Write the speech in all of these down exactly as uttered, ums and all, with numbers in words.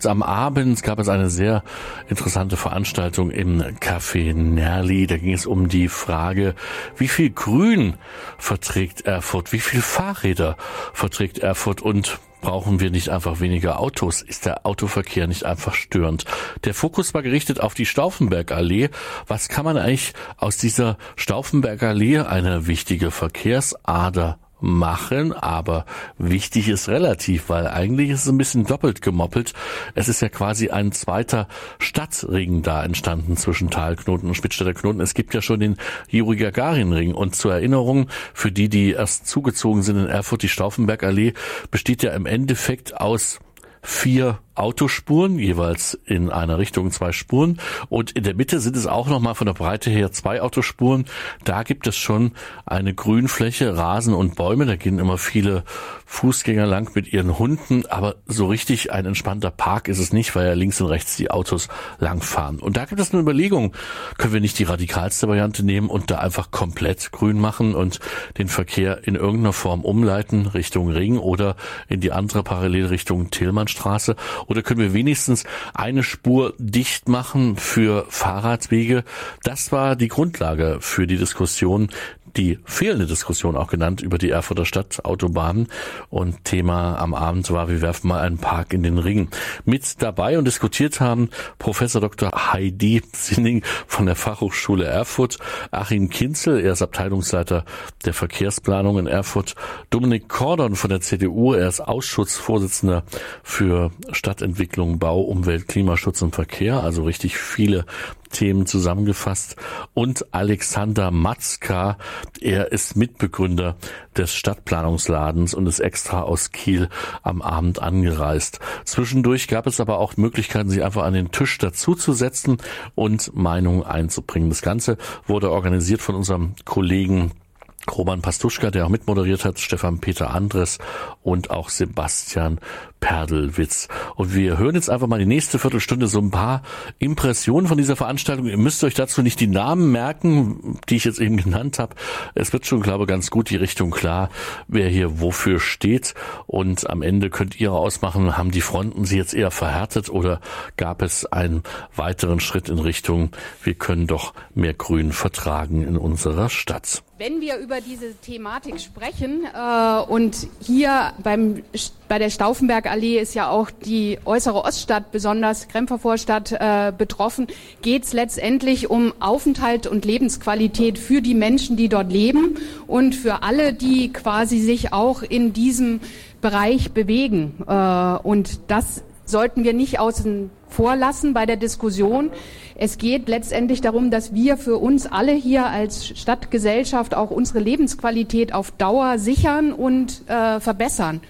Am Abend gab es eine sehr interessante Veranstaltung im Café Nerli. Da ging es um die Frage, wie viel Grün verträgt Erfurt, wie viel Fahrräder verträgt Erfurt und brauchen wir nicht einfach weniger Autos? Ist der Autoverkehr nicht einfach störend? Der Fokus war gerichtet auf die Stauffenbergallee. Was kann man eigentlich aus dieser Stauffenbergallee, eine wichtige Verkehrsader, machen, aber wichtig ist relativ, weil eigentlich ist es ein bisschen doppelt gemoppelt. Es ist ja quasi ein zweiter Stadtring da entstanden zwischen Talknoten und Spitzstädter Knoten. Es gibt ja schon den Juri-Gagarin-Ring und zur Erinnerung, für die, die erst zugezogen sind in Erfurt, die Stauffenbergallee besteht ja im Endeffekt aus vier Autospuren, jeweils in einer Richtung zwei Spuren, und in der Mitte sind es auch nochmal von der Breite her zwei Autospuren. Da gibt es schon eine Grünfläche, Rasen und Bäume, da gehen immer viele Fußgänger lang mit ihren Hunden, aber so richtig ein entspannter Park ist es nicht, weil ja links und rechts die Autos langfahren. Und da gibt es eine Überlegung, können wir nicht die radikalste Variante nehmen und da einfach komplett grün machen und den Verkehr in irgendeiner Form umleiten Richtung Ring oder in die andere Parallelrichtung Tillmannstraße? Oder können wir wenigstens eine Spur dicht machen für Fahrradwege? Das war die Grundlage für die Diskussion, die fehlende Diskussion auch genannt, über die Erfurter Stadtautobahnen. Und Thema am Abend war, wir werfen mal einen Park in den Ring. Mit dabei und diskutiert haben Professor Doktor Heidi Sinning von der Fachhochschule Erfurt, Achim Kinzel, er ist Abteilungsleiter der Verkehrsplanung in Erfurt, Dominik Kordon von der C D U, er ist Ausschussvorsitzender für Stadtentwicklung, Bau, Umwelt, Klimaschutz und Verkehr, also richtig viele Themen zusammengefasst, und Alexander Matzka, er ist Mitbegründer des Stadtplanungsladens und ist extra aus Kiel am Abend angereist. Zwischendurch gab es aber auch Möglichkeiten, sich einfach an den Tisch dazuzusetzen und Meinungen einzubringen. Das Ganze wurde organisiert von unserem Kollegen Roman Pastuschka, der auch mitmoderiert hat, Stefan Peter Andres und auch Sebastian Perdelwitz. Und wir hören jetzt einfach mal die nächste Viertelstunde so ein paar Impressionen von dieser Veranstaltung. Ihr müsst euch dazu nicht die Namen merken, die ich jetzt eben genannt habe. Es wird schon, glaube ich, ganz gut die Richtung klar, wer hier wofür steht. Und am Ende könnt ihr ausmachen, haben die Fronten sie jetzt eher verhärtet oder gab es einen weiteren Schritt in Richtung, wir können doch mehr Grün vertragen in unserer Stadt. Wenn wir über diese Thematik sprechen äh, und hier beim bei der Stauffenbergallee ist ja auch die äußere Oststadt, besonders Kremper Vorstadt, äh, betroffen, geht es letztendlich um Aufenthalt und Lebensqualität für die Menschen, die dort leben und für alle, die quasi sich auch in diesem Bereich bewegen. Äh, und das sollten wir nicht außen vor lassen bei der Diskussion. Es geht letztendlich darum, dass wir für uns alle hier als Stadtgesellschaft auch unsere Lebensqualität auf Dauer sichern und äh, verbessern.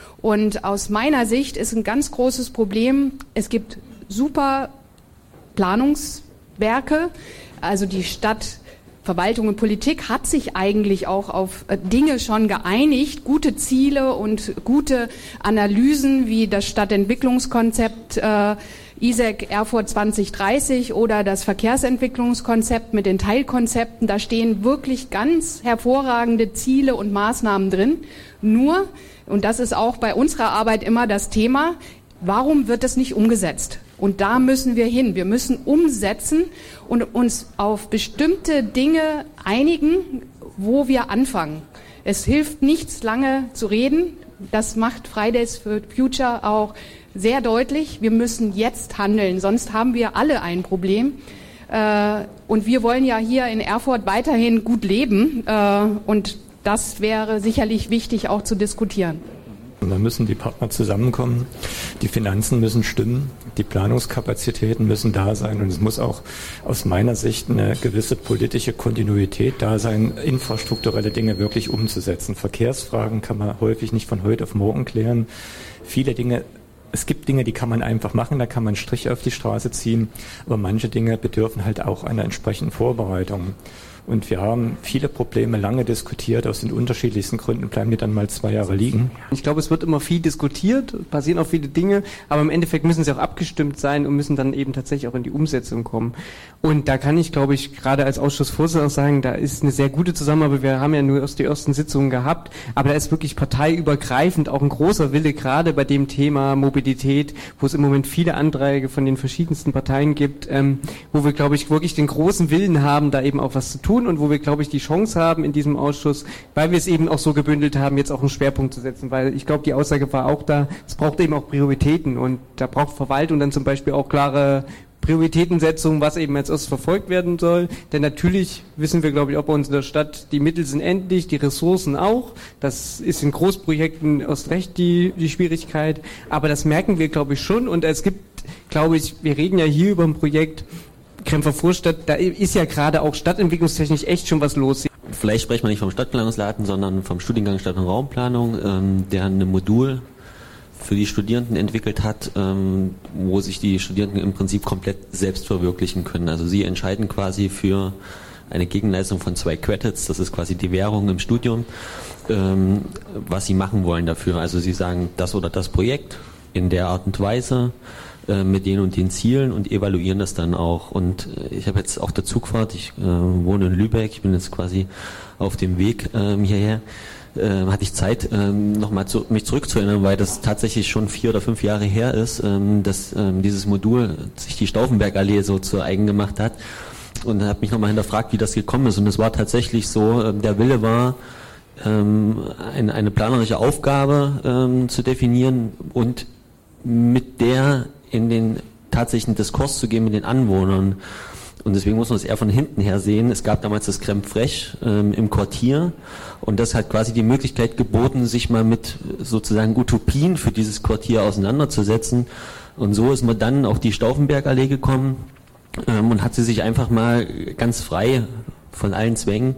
Und aus meiner Sicht ist ein ganz großes Problem, es gibt super Planungswerke, also die Stadtverwaltung und Politik hat sich eigentlich auch auf Dinge schon geeinigt, gute Ziele und gute Analysen wie das Stadtentwicklungskonzept äh, I S E C Erfurt zwanzig dreißig oder das Verkehrsentwicklungskonzept mit den Teilkonzepten. Da stehen wirklich ganz hervorragende Ziele und Maßnahmen drin. Nur, und das ist auch bei unserer Arbeit immer das Thema, warum wird es nicht umgesetzt? Und da müssen wir hin. Wir müssen umsetzen und uns auf bestimmte Dinge einigen, wo wir anfangen. Es hilft nichts, lange zu reden. Das macht Fridays for Future auch sehr deutlich. Wir müssen jetzt handeln, sonst haben wir alle ein Problem. Und wir wollen ja hier in Erfurt weiterhin gut leben. Und das wäre sicherlich wichtig auch zu diskutieren. Und da müssen die Partner zusammenkommen, die Finanzen müssen stimmen, die Planungskapazitäten müssen da sein und es muss auch aus meiner Sicht eine gewisse politische Kontinuität da sein, infrastrukturelle Dinge wirklich umzusetzen. Verkehrsfragen kann man häufig nicht von heute auf morgen klären. Viele Dinge, es gibt Dinge, die kann man einfach machen, da kann man Striche auf die Straße ziehen, aber manche Dinge bedürfen halt auch einer entsprechenden Vorbereitung. Und wir haben viele Probleme lange diskutiert, aus den unterschiedlichsten Gründen bleiben die dann mal zwei Jahre liegen. Ich glaube, es wird immer viel diskutiert, passieren auch viele Dinge, aber im Endeffekt müssen sie auch abgestimmt sein und müssen dann eben tatsächlich auch in die Umsetzung kommen. Und da kann ich, glaube ich, gerade als Ausschussvorsitzender auch sagen, da ist eine sehr gute Zusammenarbeit. Wir haben ja nur erst die ersten Sitzungen gehabt, aber da ist wirklich parteiübergreifend auch ein großer Wille, gerade bei dem Thema Mobilität, wo es im Moment viele Anträge von den verschiedensten Parteien gibt, ähm, wo wir, glaube ich, wirklich den großen Willen haben, da eben auch was zu tun und wo wir, glaube ich, die Chance haben in diesem Ausschuss, weil wir es eben auch so gebündelt haben, jetzt auch einen Schwerpunkt zu setzen, weil ich glaube, die Aussage war auch da, es braucht eben auch Prioritäten und da braucht Verwaltung dann zum Beispiel auch klare Prioritätensetzung, was eben als erstes verfolgt werden soll. Denn natürlich wissen wir, glaube ich, auch bei uns in der Stadt, die Mittel sind endlich, die Ressourcen auch. Das ist in Großprojekten erst recht die, die Schwierigkeit. Aber das merken wir, glaube ich, schon. Und es gibt, glaube ich, wir reden ja hier über ein Projekt Krempfer Vorstadt, da ist ja gerade auch stadtentwicklungstechnisch echt schon was los. Vielleicht sprechen wir nicht vom Stadtplanungsladen, sondern vom Studiengang Stadt- und Raumplanung, ähm, der ein Modul für die Studierenden entwickelt hat, ähm, wo sich die Studierenden im Prinzip komplett selbst verwirklichen können. Also sie entscheiden quasi für eine Gegenleistung von zwei Credits, das ist quasi die Währung im Studium, ähm, was sie machen wollen dafür. Also sie sagen, das oder das Projekt in der Art und Weise, äh, mit den und den Zielen und evaluieren das dann auch. Und äh, ich habe jetzt auch der Zugfahrt, ich äh, wohne in Lübeck, ich bin jetzt quasi auf dem Weg äh, hierher, Äh, hatte ich Zeit, ähm, nochmal zu, mich zurückzuerinnern, weil das tatsächlich schon vier oder fünf Jahre her ist, ähm, dass ähm, dieses Modul sich die Stauffenbergallee so zu eigen gemacht hat und habe mich nochmal hinterfragt, wie das gekommen ist. Und es war tatsächlich so, äh, der Wille war, ähm, ein, eine planerische Aufgabe ähm, zu definieren und mit der in den tatsächlichen Diskurs zu gehen mit den Anwohnern. Und deswegen muss man es eher von hinten her sehen. Es gab damals das Crème Fraiche ähm, im Quartier und das hat quasi die Möglichkeit geboten, sich mal mit sozusagen Utopien für dieses Quartier auseinanderzusetzen. Und so ist man dann auf die Stauffenbergallee gekommen ähm, und hat sie sich einfach mal ganz frei von allen Zwängen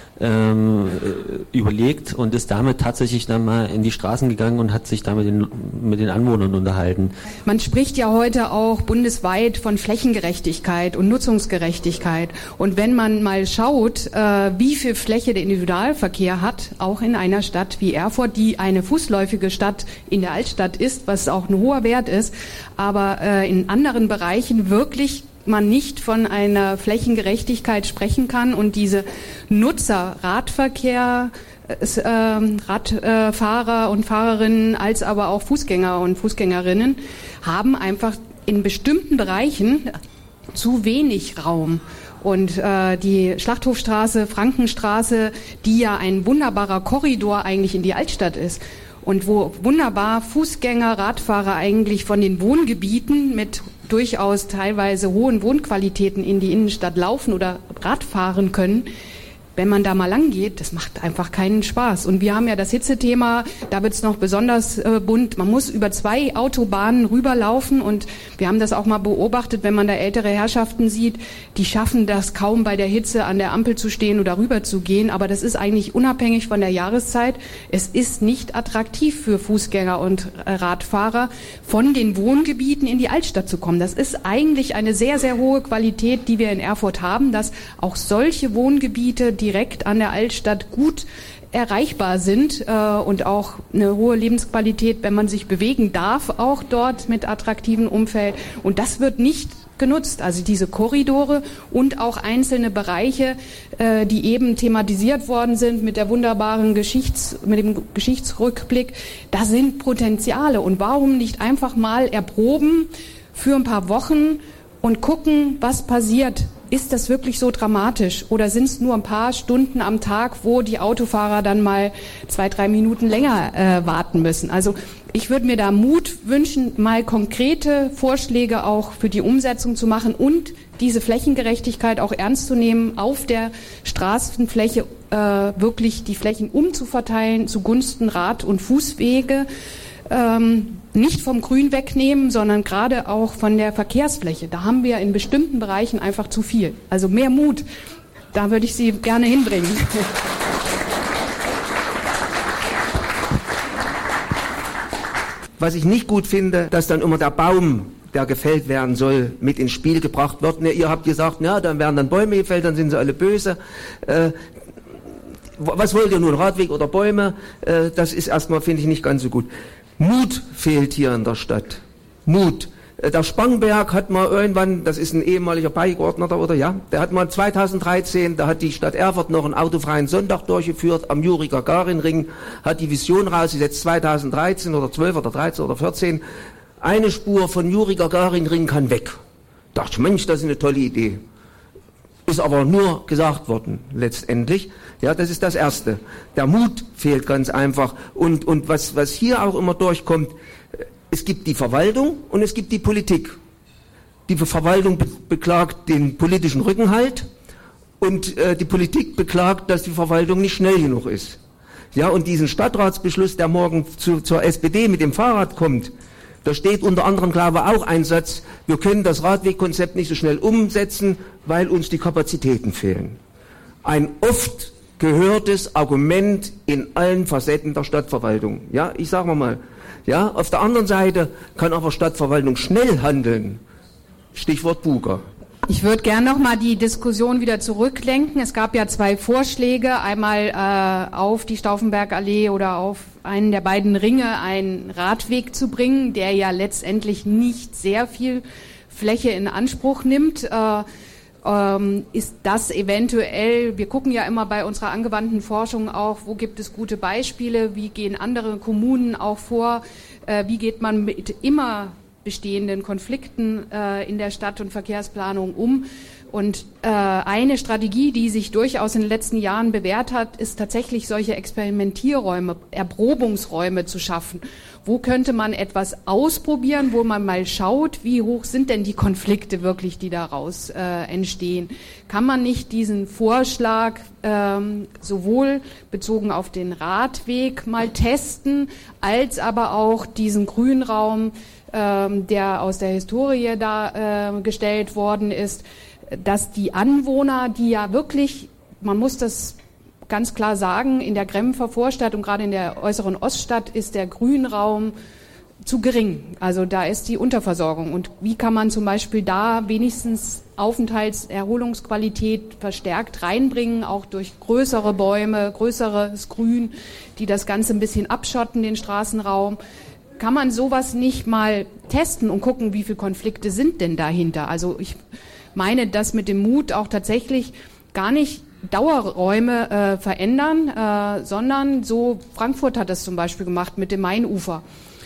ähm, überlegt und ist damit tatsächlich dann mal in die Straßen gegangen und hat sich da mit den, mit den Anwohnern unterhalten. Man spricht ja heute auch bundesweit von Flächengerechtigkeit und Nutzungsgerechtigkeit. Und wenn man mal schaut, äh, wie viel Fläche der Individualverkehr hat, auch in einer Stadt wie Erfurt, die eine fußläufige Stadt in der Altstadt ist, was auch ein hoher Wert ist, aber äh, in anderen Bereichen wirklich man nicht von einer Flächengerechtigkeit sprechen kann und diese Nutzer, Radverkehr, äh, Radfahrer und Fahrerinnen, als aber auch Fußgänger und Fußgängerinnen haben einfach in bestimmten Bereichen zu wenig Raum. Und äh, die Schlachthofstraße, Frankenstraße, die ja ein wunderbarer Korridor eigentlich in die Altstadt ist, und wo wunderbar Fußgänger, Radfahrer eigentlich von den Wohngebieten mit durchaus teilweise hohen Wohnqualitäten in die Innenstadt laufen oder Rad fahren können, wenn man da mal lang geht, das macht einfach keinen Spaß. Und wir haben ja das Hitzethema, da wird's noch besonders äh, bunt. Man muss über zwei Autobahnen rüberlaufen und wir haben das auch mal beobachtet, wenn man da ältere Herrschaften sieht, die schaffen das kaum bei der Hitze an der Ampel zu stehen oder rüber zu gehen. Aber das ist eigentlich unabhängig von der Jahreszeit. Es ist nicht attraktiv für Fußgänger und äh, Radfahrer, von den Wohngebieten in die Altstadt zu kommen. Das ist eigentlich eine sehr, sehr hohe Qualität, die wir in Erfurt haben, dass auch solche Wohngebiete, die direkt an der Altstadt gut erreichbar sind äh, und auch eine hohe Lebensqualität, wenn man sich bewegen darf, auch dort mit attraktivem Umfeld. Und das wird nicht genutzt. Also diese Korridore und auch einzelne Bereiche, äh, die eben thematisiert worden sind mit der wunderbaren Geschichts-, mit dem Geschichtsrückblick, da sind Potenziale. Und warum nicht einfach mal erproben für ein paar Wochen und gucken, was passiert? Ist das wirklich so dramatisch oder sind es nur ein paar Stunden am Tag, wo die Autofahrer dann mal zwei, drei Minuten länger äh, warten müssen? Also ich würde mir da Mut wünschen, mal konkrete Vorschläge auch für die Umsetzung zu machen und diese Flächengerechtigkeit auch ernst zu nehmen, auf der Straßenfläche äh, wirklich die Flächen umzuverteilen zugunsten Rad- und Fußwege. Ähm, nicht vom Grün wegnehmen, sondern gerade auch von der Verkehrsfläche. Da haben wir in bestimmten Bereichen einfach zu viel. Also mehr Mut, da würde ich Sie gerne hinbringen. Was ich nicht gut finde, dass dann immer der Baum der gefällt werden soll, mit ins Spiel gebracht wird. Ne, ihr habt gesagt, ja, dann werden dann Bäume gefällt, dann sind sie alle böse. Äh, was wollt ihr nun, Radweg oder Bäume? Äh, das ist erstmal, finde ich, nicht ganz so gut. Mut fehlt hier in der Stadt. Mut. Der Spangberg hat mal irgendwann, das ist ein ehemaliger Beigeordneter, oder ja, der hat mal zweitausenddreizehn, da hat die Stadt Erfurt noch einen autofreien Sonntag durchgeführt am Juri-Gagarin-Ring, hat die Vision rausgesetzt, zweitausenddreizehn oder zwölf oder dreizehn oder vierzehn, eine Spur von Juri-Gagarin-Ring kann weg. Da dachte ich, Mensch, das ist eine tolle Idee. Ist aber nur gesagt worden, letztendlich. Ja, das ist das Erste. Der Mut fehlt ganz einfach. Und, und was, was hier auch immer durchkommt, es gibt die Verwaltung und es gibt die Politik. Die Verwaltung be- beklagt den politischen Rückenhalt und äh, die Politik beklagt, dass die Verwaltung nicht schnell genug ist. Ja, und diesen Stadtratsbeschluss, der morgen zu, zur S P D mit dem Fahrrad kommt, da steht unter anderem, glaube ich, auch ein Satz, wir können das Radwegkonzept nicht so schnell umsetzen, weil uns die Kapazitäten fehlen. Ein oft gehörtes Argument in allen Facetten der Stadtverwaltung. Ja, ich sage mal, ja, auf der anderen Seite kann aber Stadtverwaltung schnell handeln. Stichwort Buga. Ich würde gerne noch mal die Diskussion wieder zurücklenken. Es gab ja zwei Vorschläge, einmal äh, auf die Stauffenbergallee oder auf einen der beiden Ringe einen Radweg zu bringen, der ja letztendlich nicht sehr viel Fläche in Anspruch nimmt. Äh, ähm, ist das eventuell, wir gucken ja immer bei unserer angewandten Forschung auch, wo gibt es gute Beispiele, wie gehen andere Kommunen auch vor, äh, wie geht man mit immer bestehenden Konflikten äh, in der Stadt- und Verkehrsplanung um. Und äh, eine Strategie, die sich durchaus in den letzten Jahren bewährt hat, ist tatsächlich solche Experimentierräume, Erprobungsräume zu schaffen. Wo könnte man etwas ausprobieren, wo man mal schaut, wie hoch sind denn die Konflikte wirklich, die daraus äh, entstehen? Kann man nicht diesen Vorschlag ähm, sowohl bezogen auf den Radweg mal testen, als aber auch diesen Grünraum, ähm, der aus der Historie da äh, gestellt worden ist, dass die Anwohner, die ja wirklich, man muss das ganz klar sagen, in der Gremfer Vorstadt und gerade in der äußeren Oststadt ist der Grünraum zu gering. Also da ist die Unterversorgung. Und wie kann man zum Beispiel da wenigstens Aufenthaltserholungsqualität verstärkt reinbringen, auch durch größere Bäume, größeres Grün, die das Ganze ein bisschen abschotten, den Straßenraum. Kann man sowas nicht mal testen und gucken, wie viele Konflikte sind denn dahinter? Also ich meine, dass mit dem Mut auch tatsächlich gar nicht Dauerräume äh, verändern, äh, sondern so, Frankfurt hat das zum Beispiel gemacht mit dem Mainufer.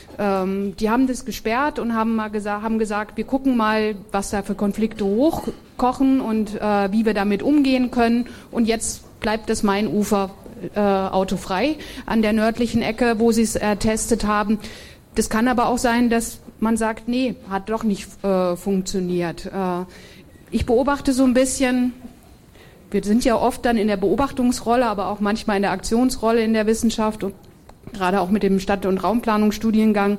Ähm, die haben das gesperrt und haben mal gesagt, haben gesagt, wir gucken mal, was da für Konflikte hochkochen und äh, wie wir damit umgehen können. Und jetzt bleibt das Mainufer äh, autofrei an der nördlichen Ecke, wo sie es ertestet haben. Das kann aber auch sein, dass man sagt, nee, hat doch nicht äh, funktioniert. Äh, ich beobachte so ein bisschen, wir sind ja oft dann in der Beobachtungsrolle, aber auch manchmal in der Aktionsrolle in der Wissenschaft und gerade auch mit dem Stadt- und Raumplanungsstudiengang,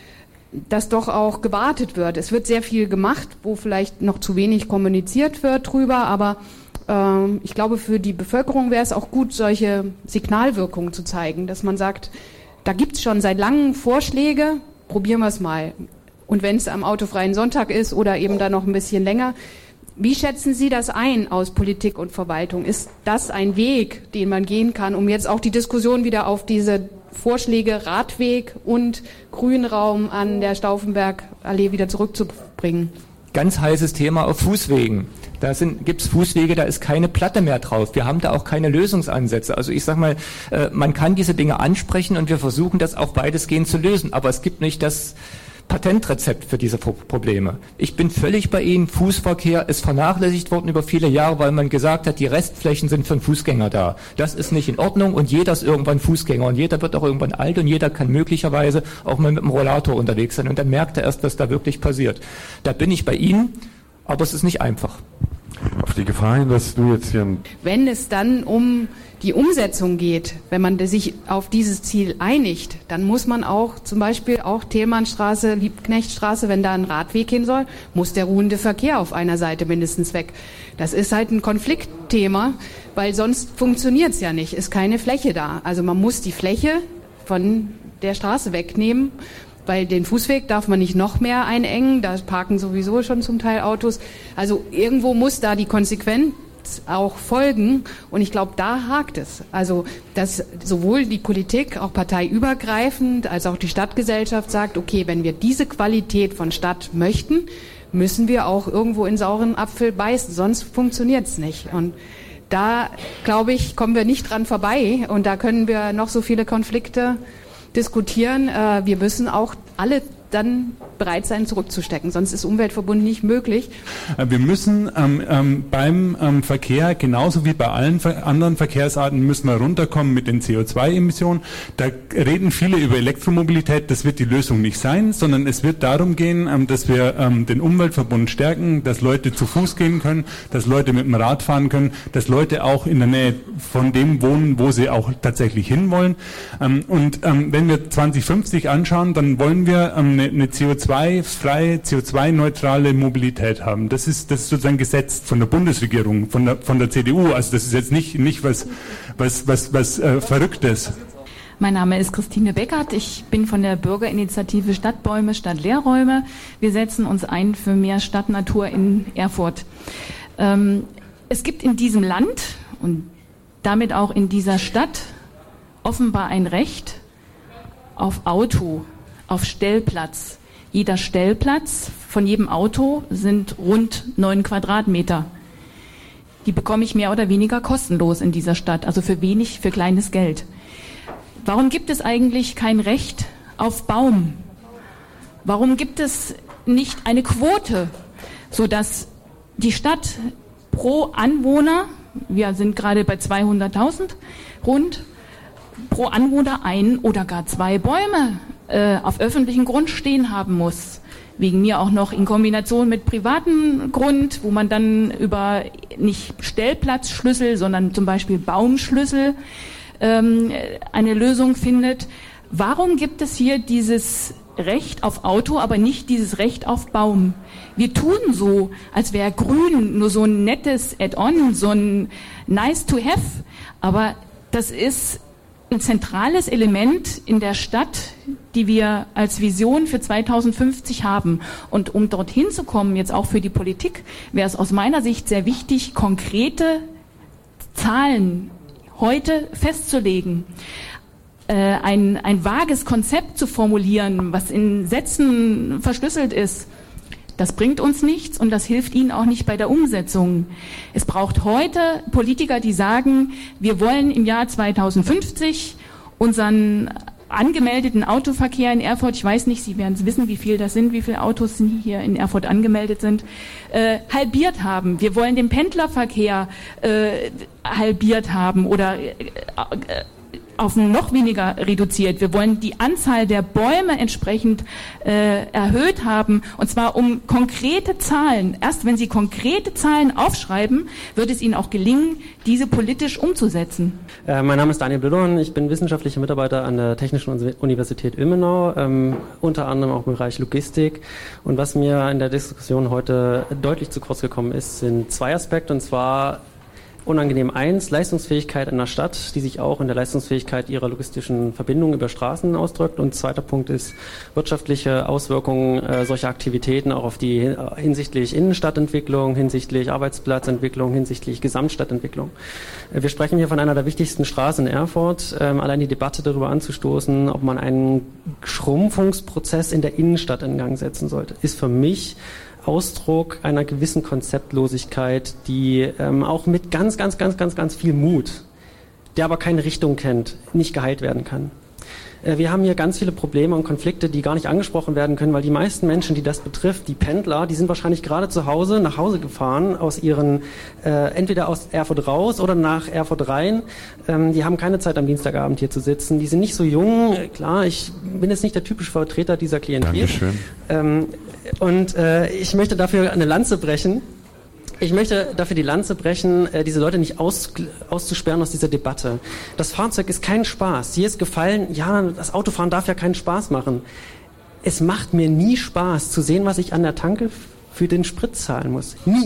dass doch auch gewartet wird. Es wird sehr viel gemacht, wo vielleicht noch zu wenig kommuniziert wird drüber, aber äh, ich glaube, für die Bevölkerung wäre es auch gut, solche Signalwirkungen zu zeigen, dass man sagt, da gibt es schon seit langem Vorschläge, probieren wir es mal. Und wenn es am autofreien Sonntag ist oder eben dann noch ein bisschen länger, wie schätzen Sie das ein aus Politik und Verwaltung? Ist das ein Weg, den man gehen kann, um jetzt auch die Diskussion wieder auf diese Vorschläge Radweg und Grünraum an der Stauffenbergallee wieder zurückzubringen? Ganz heißes Thema auf Fußwegen. Da gibt es Fußwege, da ist keine Platte mehr drauf. Wir haben da auch keine Lösungsansätze. Also ich sag mal, äh, man kann diese Dinge ansprechen und wir versuchen das auch weitestgehend zu lösen. Aber es gibt nicht das Patentrezept für diese Pro- Probleme. Ich bin völlig bei Ihnen. Fußverkehr ist vernachlässigt worden über viele Jahre, weil man gesagt hat, die Restflächen sind für den Fußgänger da. Das ist nicht in Ordnung und jeder ist irgendwann Fußgänger und jeder wird auch irgendwann alt und jeder kann möglicherweise auch mal mit dem Rollator unterwegs sein und dann merkt er erst, was da wirklich passiert. Da bin ich bei Ihnen, aber es ist nicht einfach. Auf die Gefahr hin, dass du jetzt hier... Wenn es dann um die Umsetzung geht, wenn man sich auf dieses Ziel einigt, dann muss man auch zum Beispiel auch Thälmannstraße, Liebknechtstraße, wenn da ein Radweg hin soll, muss der ruhende Verkehr auf einer Seite mindestens weg. Das ist halt ein Konfliktthema, weil sonst funktioniert es ja nicht, ist keine Fläche da. Also man muss die Fläche von der Straße wegnehmen, weil den Fußweg darf man nicht noch mehr einengen, da parken sowieso schon zum Teil Autos. Also irgendwo muss da die Konsequenz auch folgen und ich glaube, da hakt es. Also, dass sowohl die Politik, auch parteiübergreifend, als auch die Stadtgesellschaft sagt, okay, wenn wir diese Qualität von Stadt möchten, müssen wir auch irgendwo in sauren Apfel beißen, sonst funktioniert es nicht. Und da, glaube ich, kommen wir nicht dran vorbei und da können wir noch so viele Konflikte diskutieren. Äh, wir müssen auch alle dann bereit sein, zurückzustecken. Sonst ist Umweltverbund nicht möglich. Wir müssen ähm, ähm, beim ähm, Verkehr, genauso wie bei allen ver- anderen Verkehrsarten, müssen wir runterkommen mit den C O zwei Emissionen. Da reden viele über Elektromobilität. Das wird die Lösung nicht sein, sondern es wird darum gehen, ähm, dass wir ähm, den Umweltverbund stärken, dass Leute zu Fuß gehen können, dass Leute mit dem Rad fahren können, dass Leute auch in der Nähe von dem wohnen, wo sie auch tatsächlich hinwollen. Ähm, und ähm, wenn wir zwanzig fünfzig anschauen, dann wollen wir ähm, eine, eine C O zwei freie, C O zwei neutrale Mobilität haben. Das ist, das ist sozusagen gesetzt von der Bundesregierung, von der, von der C D U. Also das ist jetzt nicht, nicht was, was, was, was äh, Verrücktes. Mein Name ist Christine Beckert. Ich bin von der Bürgerinitiative Stadtbäume, Stadtleerräume. Wir setzen uns ein für mehr Stadtnatur in Erfurt. Ähm, es gibt in diesem Land und damit auch in dieser Stadt offenbar ein Recht auf Auto, auf Stellplatz. Jeder Stellplatz von jedem Auto sind rund neun Quadratmeter. Die bekomme ich mehr oder weniger kostenlos in dieser Stadt, also für wenig, für kleines Geld. Warum gibt es eigentlich kein Recht auf Baum? Warum gibt es nicht eine Quote, sodass die Stadt pro Anwohner, wir sind gerade bei zweihunderttausend rund, pro Anwohner ein oder gar zwei Bäume äh, auf öffentlichem Grund stehen haben muss? Wegen mir auch noch in Kombination mit privatem Grund, wo man dann über nicht Stellplatzschlüssel, sondern zum Beispiel Baumschlüssel ähm, eine Lösung findet. Warum gibt es hier dieses Recht auf Auto, aber nicht dieses Recht auf Baum? Wir tun so, als wäre Grün nur so ein nettes Add-on, so ein nice to have, aber das ist ein zentrales Element in der Stadt, die wir als Vision für zweitausendfünfzig haben. Und um dorthin zu kommen, jetzt auch für die Politik, wäre es aus meiner Sicht sehr wichtig, konkrete Zahlen heute festzulegen. Äh, ein, ein vages Konzept zu formulieren, was in Sätzen verschlüsselt ist. Das bringt uns nichts und das hilft Ihnen auch nicht bei der Umsetzung. Es braucht heute Politiker, die sagen, wir wollen im Jahr zweitausendfünfzig unseren angemeldeten Autoverkehr in Erfurt, ich weiß nicht, Sie werden es wissen, wie viel das sind, wie viele Autos hier in Erfurt angemeldet sind, äh, halbiert haben. Wir wollen den Pendlerverkehr äh, halbiert haben oder äh, äh, auf noch weniger reduziert. Wir wollen die Anzahl der Bäume entsprechend äh, erhöht haben, und zwar um konkrete Zahlen. Erst wenn Sie konkrete Zahlen aufschreiben, wird es Ihnen auch gelingen, diese politisch umzusetzen. Äh, mein Name ist Daniel Blödorn, ich bin wissenschaftlicher Mitarbeiter an der Technischen Universität Ilmenau, ähm, unter anderem auch im Bereich Logistik. Und was mir in der Diskussion heute deutlich zu kurz gekommen ist, sind zwei Aspekte, und zwar unangenehm eins, Leistungsfähigkeit einer Stadt, die sich auch in der Leistungsfähigkeit ihrer logistischen Verbindungen über Straßen ausdrückt. Und zweiter Punkt ist wirtschaftliche Auswirkungen äh, solcher Aktivitäten auch auf die äh, hinsichtlich Innenstadtentwicklung, hinsichtlich Arbeitsplatzentwicklung, hinsichtlich Gesamtstadtentwicklung. Äh, wir sprechen hier von einer der wichtigsten Straßen in Erfurt. Ähm, allein die Debatte darüber anzustoßen, ob man einen Schrumpfungsprozess in der Innenstadt in Gang setzen sollte, ist für mich Ausdruck einer gewissen Konzeptlosigkeit, die ähm, auch mit ganz, ganz, ganz, ganz, ganz viel Mut, der aber keine Richtung kennt, nicht geheilt werden kann. Äh, wir haben hier ganz viele Probleme und Konflikte, die gar nicht angesprochen werden können, weil die meisten Menschen, die das betrifft, die Pendler, die sind wahrscheinlich gerade zu Hause, nach Hause gefahren, aus ihren, äh, entweder aus Erfurt raus oder nach Erfurt rein. Ähm, die haben keine Zeit, am Dienstagabend hier zu sitzen. Die sind nicht so jung. Klar, ich bin jetzt nicht der typische Vertreter dieser Klientel. Dankeschön. Ähm, Und äh, ich möchte dafür eine Lanze brechen. Ich möchte dafür die Lanze brechen, äh, diese Leute nicht aus, auszusperren aus dieser Debatte. Das Fahrzeug ist kein Spaß. Hier ist gefallen, ja, das Autofahren darf ja keinen Spaß machen. Es macht mir nie Spaß zu sehen, was ich an der Tanke für den Sprit zahlen muss. Nie.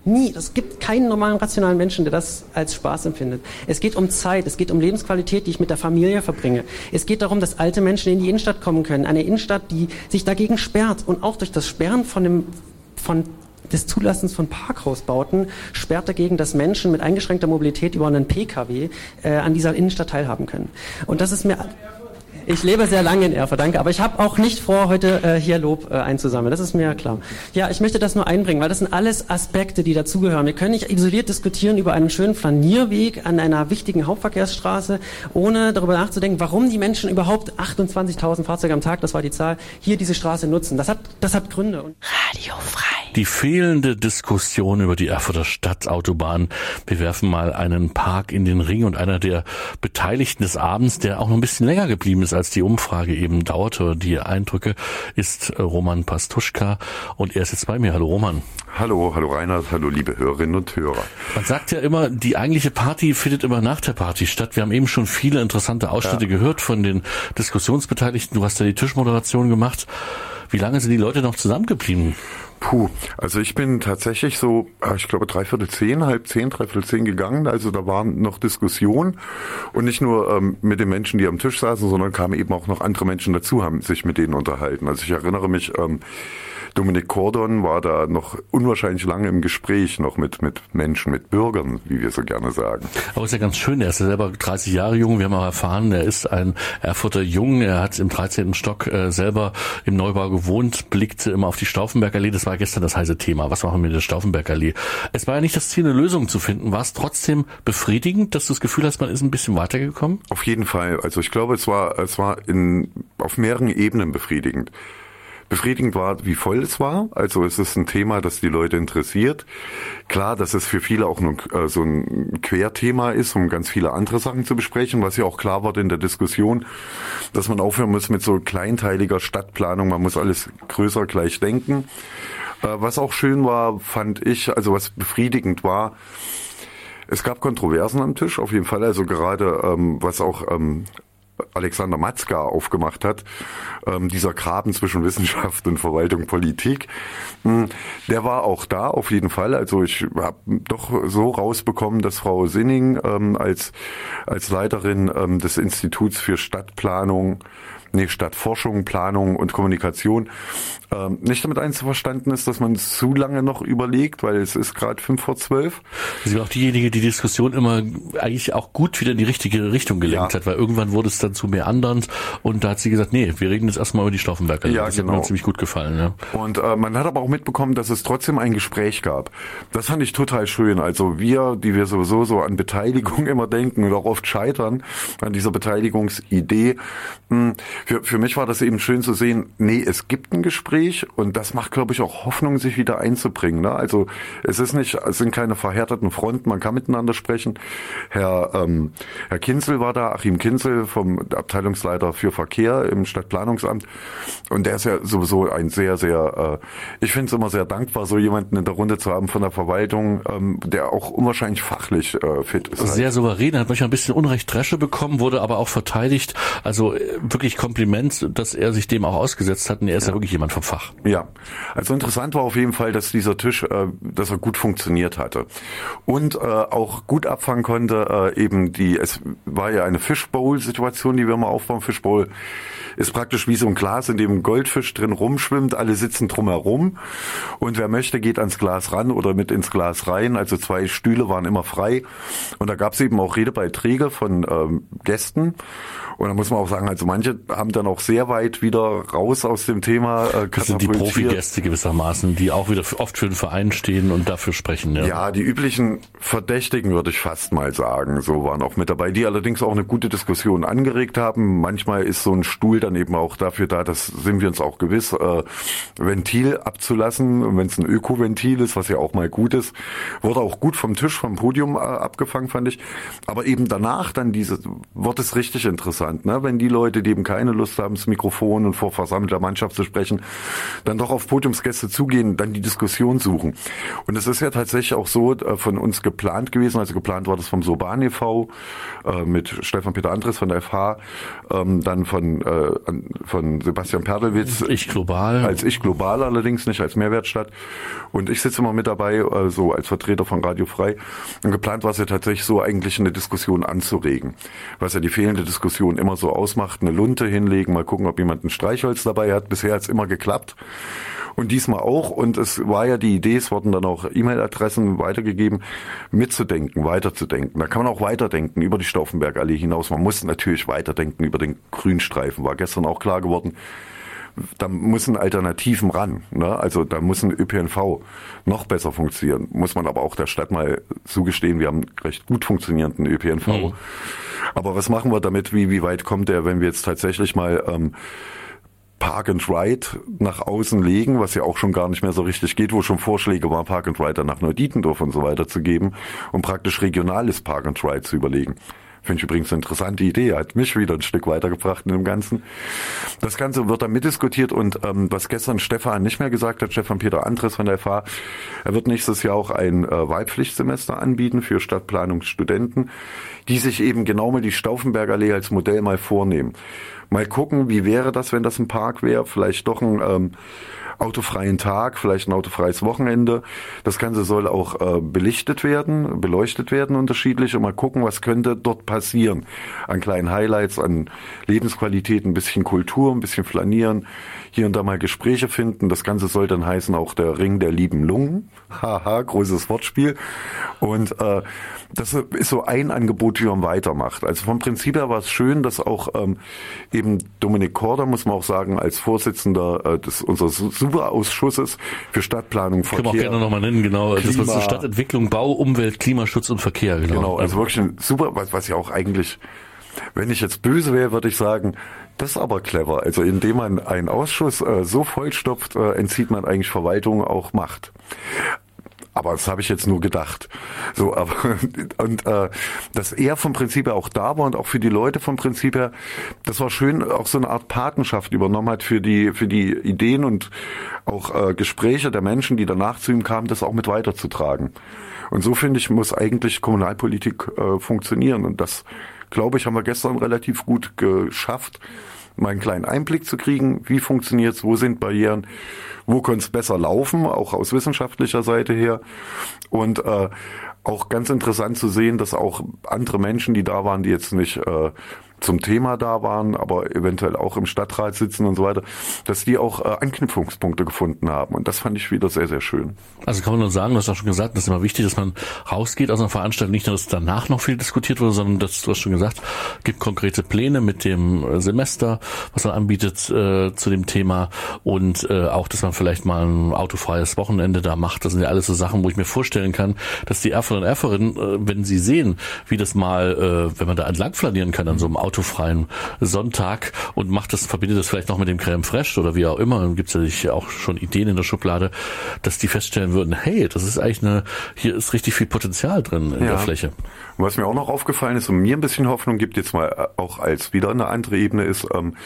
Nie. Es gibt keinen normalen, rationalen Menschen, der das als Spaß empfindet. Es geht um Zeit, es geht um Lebensqualität, die ich mit der Familie verbringe. Es geht darum, dass alte Menschen in die Innenstadt kommen können. Eine Innenstadt, die sich dagegen sperrt. Und auch durch das Sperren von dem, von des Zulassens von Parkhausbauten sperrt dagegen, dass Menschen mit eingeschränkter Mobilität über einen P K W äh, an dieser Innenstadt teilhaben können. Und das ist mir... Ich lebe sehr lange in Erfurt, danke, aber ich habe auch nicht vor, heute äh, hier Lob äh, einzusammeln, das ist mir klar. Ja, ich möchte das nur einbringen, weil das sind alles Aspekte, die dazugehören. Wir können nicht isoliert diskutieren über einen schönen Flanierweg an einer wichtigen Hauptverkehrsstraße, ohne darüber nachzudenken, warum die Menschen überhaupt achtundzwanzigtausend Fahrzeuge am Tag, das war die Zahl, hier diese Straße nutzen. Das hat, das hat Gründe. Radio frei. Die fehlende Diskussion über die Erfurter Stadtautobahn. Wir werfen mal einen Park in den Ring und einer der Beteiligten des Abends, der auch noch ein bisschen länger geblieben ist, als die Umfrage eben dauerte, die Eindrücke, ist Roman Pastuschka und er ist jetzt bei mir. Hallo Roman. Hallo, hallo Reinhard, hallo liebe Hörerinnen und Hörer. Man sagt ja immer, die eigentliche Party findet immer nach der Party statt. Wir haben eben schon viele interessante Ausschnitte ja. gehört von den Diskussionsbeteiligten. Du hast ja die Tischmoderation gemacht. Wie lange sind die Leute noch zusammengeblieben? Puh, also ich bin tatsächlich so, ich glaube dreiviertel zehn, halb zehn, dreiviertel zehn gegangen. Also da waren noch Diskussionen und nicht nur ähm, mit den Menschen, die am Tisch saßen, sondern kamen eben auch noch andere Menschen dazu, haben sich mit denen unterhalten. Also ich erinnere mich, ähm, Dominik Kordon war da noch unwahrscheinlich lange im Gespräch, noch mit mit Menschen, mit Bürgern, wie wir so gerne sagen. Aber ist ja ganz schön, er ist ja selber dreißig Jahre jung, wir haben auch erfahren, er ist ein Erfurter Jung, er hat im dreizehnten Stock äh, selber im Neubau gewohnt, blickte immer auf die Stauffenbergallee, das war gestern das heiße Thema, was machen wir mit der Stauffenbergallee? Es war ja nicht das Ziel, eine Lösung zu finden, war es trotzdem befriedigend, dass du das Gefühl hast, man ist ein bisschen weitergekommen? Auf jeden Fall, also ich glaube, es war es war in auf mehreren Ebenen befriedigend. Befriedigend war, wie voll es war. Also es ist ein Thema, das die Leute interessiert. Klar, dass es für viele auch nur äh, so ein Querthema ist, um ganz viele andere Sachen zu besprechen, was ja auch klar wurde in der Diskussion, dass man aufhören muss mit so kleinteiliger Stadtplanung. Man muss alles größer gleich denken. Äh, was auch schön war, fand ich, also was befriedigend war, es gab Kontroversen am Tisch, auf jeden Fall. Also gerade, ähm, was auch ähm, Alexander Matzka aufgemacht hat, ähm, dieser Graben zwischen Wissenschaft und Verwaltung, Politik, mh, der war auch da auf jeden Fall. Also ich habe doch so rausbekommen, dass Frau Sinning ähm, als als Leiterin ähm, des Instituts für Stadtplanung, nee, Stadtforschung, Planung und Kommunikation ähm, nicht damit einzuverstanden ist, dass man zu lange noch überlegt, weil es ist gerade fünf vor zwölf. Sie war auch diejenige, die die Diskussion immer eigentlich auch gut wieder in die richtige Richtung gelenkt ja. hat, weil irgendwann wurde es dann zu mehr anderen und da hat sie gesagt, nee, wir reden jetzt erstmal über die Stauffenberger. Ja, das genau. hat mir ziemlich gut gefallen. Ja. Und äh, man hat aber auch mitbekommen, dass es trotzdem ein Gespräch gab. Das fand ich total schön. Also wir, die wir sowieso so an Beteiligung immer denken und auch oft scheitern an dieser Beteiligungsidee, mh, Für, für mich war das eben schön zu sehen, nee, es gibt ein Gespräch und das macht, glaube ich, auch Hoffnung, sich wieder einzubringen. Ne? Also es ist nicht, es sind keine verhärteten Fronten, man kann miteinander sprechen. Herr, ähm, Herr Kinzel war da, Achim Kinzel vom Abteilungsleiter für Verkehr im Stadtplanungsamt und der ist ja sowieso ein sehr, sehr, äh, ich finde es immer sehr dankbar, so jemanden in der Runde zu haben von der Verwaltung, ähm, der auch unwahrscheinlich fachlich äh, fit ist. Sehr halt. souverän, hat manchmal ein bisschen Unrecht Dresche bekommen, wurde aber auch verteidigt, also äh, wirklich Kompliment, dass er sich dem auch ausgesetzt hat und er ist ja, ja wirklich jemand vom Fach. Ja, also interessant war auf jeden Fall, dass dieser Tisch, äh, dass er gut funktioniert hatte und äh, auch gut abfangen konnte, äh, eben die, es war ja eine Fishbowl-Situation, die wir mal aufbauen. Fishbowl ist praktisch wie so ein Glas, in dem ein Goldfisch drin rumschwimmt, alle sitzen drumherum und wer möchte, geht ans Glas ran oder mit ins Glas rein, also zwei Stühle waren immer frei und da gab es eben auch Redebeiträge von ähm, Gästen. Und da muss man auch sagen, also manche haben dann auch sehr weit wieder raus aus dem Thema äh, das sind die Profigäste gewissermaßen, die auch wieder oft für den Verein stehen und dafür sprechen. Ja, ja, die üblichen Verdächtigen würde ich fast mal sagen, so waren auch mit dabei, die allerdings auch eine gute Diskussion angeregt haben. Manchmal ist so ein Stuhl dann eben auch dafür da, das sind wir uns auch gewiss, äh, Ventil abzulassen. Und wenn es ein Ökoventil ist, was ja auch mal gut ist, wurde auch gut vom Tisch, vom Podium äh, abgefangen, fand ich. Aber eben danach dann diese, wird es richtig interessant. Ne? Wenn die Leute, die eben keine Lust haben, das Mikrofon und vor versammelter Mannschaft zu sprechen, dann doch auf Podiumsgäste zugehen, dann die Diskussion suchen. Und es ist ja tatsächlich auch so äh, von uns geplant gewesen, also geplant war das vom Soban e V äh, mit Stefan Peter Andres von der F H, ähm, dann von äh, von Sebastian Perdelwitz. Ich Global. Als Ich Global allerdings, nicht als Mehrwertstadt. Stadt. Und ich sitze immer mit dabei, äh, so als Vertreter von Radio Frei. Und geplant war es ja tatsächlich so, eigentlich eine Diskussion anzuregen. Was ja die fehlende Diskussion immer so ausmacht, eine Lunte hinlegen, mal gucken, ob jemand ein Streichholz dabei hat. Bisher hat es immer geklappt. Und diesmal auch. Und es war ja die Idee, es wurden dann auch E-Mail-Adressen weitergegeben, mitzudenken, weiterzudenken. Da kann man auch weiterdenken über die Stauffenbergallee hinaus. Man muss natürlich weiterdenken über den Grünstreifen. War gestern auch klar geworden. Da müssen Alternativen ran. Ne? Also da muss ein Ö P N V noch besser funktionieren. Muss man aber auch der Stadt mal zugestehen, wir haben einen recht gut funktionierenden Ö P N V. Mhm. Aber was machen wir damit? Wie, wie weit kommt der, wenn wir jetzt tatsächlich mal ähm, Park and Ride nach außen legen, was ja auch schon gar nicht mehr so richtig geht, wo schon Vorschläge waren, Park and Ride nach Neudietendorf und so weiter zu geben, um praktisch regionales Park and Ride zu überlegen. Finde ich übrigens eine interessante Idee, hat mich wieder ein Stück weitergebracht in dem Ganzen. Das Ganze wird dann mitdiskutiert und ähm, was gestern Stefan nicht mehr gesagt hat, Stefan Peter Andres von der F H, er wird nächstes Jahr auch ein äh, Wahlpflichtsemester anbieten für Stadtplanungsstudenten, die sich eben genau mal die Stauffenbergallee als Modell mal vornehmen. Mal gucken, wie wäre das, wenn das ein Park wäre, vielleicht doch ein ähm, autofreien Tag, vielleicht ein autofreies Wochenende. Das Ganze soll auch äh, belichtet werden, beleuchtet werden unterschiedlich und mal gucken, was könnte dort passieren. An kleinen Highlights, an Lebensqualität, ein bisschen Kultur, ein bisschen flanieren, hier und da mal Gespräche finden. Das Ganze soll dann heißen auch der Ring der lieben Lungen. Haha, großes Wortspiel. Und äh, das ist so ein Angebot, wie man weitermacht. Also vom Prinzip her war es schön, dass auch ähm, eben Dominik Korda, muss man auch sagen, als Vorsitzender äh, des unseres Superausschusses für Stadtplanung, Verkehr. Können wir auch gerne nochmal nennen, genau. Klima, das war so Stadtentwicklung, Bau, Umwelt, Klimaschutz und Verkehr. Genau, genau also wirklich ein super, was, was ja auch eigentlich, wenn ich jetzt böse wäre, würde ich sagen, das ist aber clever. Also indem man einen Ausschuss äh, so vollstopft, äh, entzieht man eigentlich Verwaltung auch Macht. Aber das habe ich jetzt nur gedacht. So, aber und äh, dass er vom Prinzip her auch da war und auch für die Leute vom Prinzip her, das war schön, auch so eine Art Patenschaft übernommen hat für die für die Ideen und auch äh, Gespräche der Menschen, die danach zu ihm kamen, das auch mit weiterzutragen. Und so finde ich, muss eigentlich Kommunalpolitik äh, funktionieren. Und das, glaube ich, haben wir gestern relativ gut geschafft, mal einen kleinen Einblick zu kriegen, wie funktioniert's, wo sind Barrieren, wo könnte es besser laufen, auch aus wissenschaftlicher Seite her. Und äh, auch ganz interessant zu sehen, dass auch andere Menschen, die da waren, die jetzt nicht äh, zum Thema da waren, aber eventuell auch im Stadtrat sitzen und so weiter, dass die auch äh, Anknüpfungspunkte gefunden haben. Und das fand ich wieder sehr, sehr schön. Also kann man nur sagen, du hast auch schon gesagt, das ist immer wichtig, dass man rausgeht aus einer Veranstaltung, nicht nur, dass danach noch viel diskutiert wurde, sondern dass, du hast schon gesagt, gibt konkrete Pläne mit dem Semester, was man anbietet äh, zu dem Thema und äh, auch, dass man vielleicht mal ein autofreies Wochenende da macht. Das sind ja alles so Sachen, wo ich mir vorstellen kann, dass die Erfer und Erferinnen, äh, wenn sie sehen, wie das mal, äh, wenn man da entlang flanieren kann an so einem autofreien Sonntag und macht das, verbindet das vielleicht noch mit dem Crème Fraiche oder wie auch immer, dann gibt es ja auch schon Ideen in der Schublade, dass die feststellen würden, hey, das ist eigentlich eine, hier ist richtig viel Potenzial drin in ja. der Fläche. Und was mir auch noch aufgefallen ist und mir ein bisschen Hoffnung gibt, jetzt mal auch als wieder eine andere Ebene ist, ähm,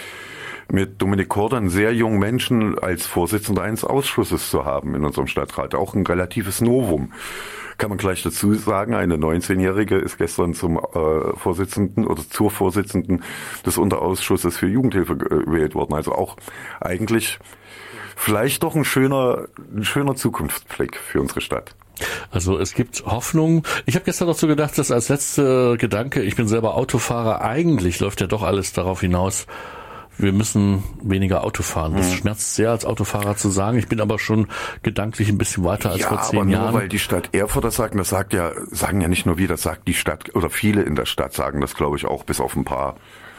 mit Dominik Korda einen sehr jungen Menschen als Vorsitzender eines Ausschusses zu haben in unserem Stadtrat. Auch ein relatives Novum. Kann man gleich dazu sagen, eine neunzehnjährige ist gestern zum äh, Vorsitzenden oder zur Vorsitzenden des Unterausschusses für Jugendhilfe gewählt worden. Also auch eigentlich vielleicht doch ein schöner, ein schöner Zukunftsblick für unsere Stadt. Also es gibt Hoffnung. Ich habe gestern noch so gedacht, dass als letzter Gedanke, ich bin selber Autofahrer, eigentlich läuft ja doch alles darauf hinaus, wir müssen weniger Auto fahren. Das schmerzt sehr, als Autofahrer zu sagen. Ich bin aber schon gedanklich ein bisschen weiter als ja, vor zehn aber nur Jahren. Weil die Stadt Erfurt das sagt, das sagt ja, sagen ja nicht nur wir, das sagt die Stadt oder viele in der Stadt sagen das, glaube ich, auch bis auf ein paar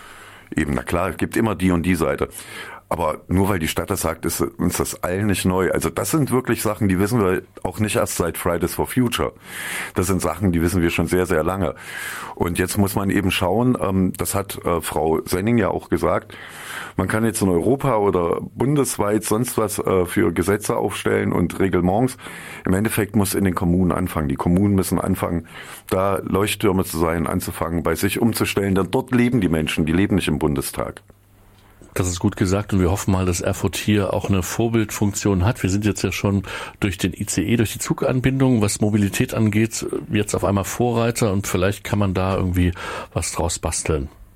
eben. Na klar, es gibt immer die und die Seite. Aber nur weil die Stadt das sagt, ist uns das allen nicht neu. Also das sind wirklich Sachen, die wissen wir auch nicht erst seit Fridays for Future. Das sind Sachen, die wissen wir schon sehr, sehr lange. Und jetzt muss man eben schauen, ähm, das hat äh, Frau Senning ja auch gesagt, man kann jetzt in Europa oder bundesweit sonst was äh, für Gesetze aufstellen und Reglements. Im Endeffekt muss in den Kommunen anfangen. Die Kommunen müssen anfangen, da Leuchttürme zu sein, anzufangen, bei sich umzustellen. Denn dort leben die Menschen, die leben nicht im Bundestag. Das ist gut gesagt und wir hoffen mal, dass Erfurt hier auch eine Vorbildfunktion hat. Wir sind jetzt ja schon durch den I C E, durch die Zuganbindung, was Mobilität angeht, jetzt auf einmal Vorreiter und vielleicht kann man da irgendwie was draus basteln.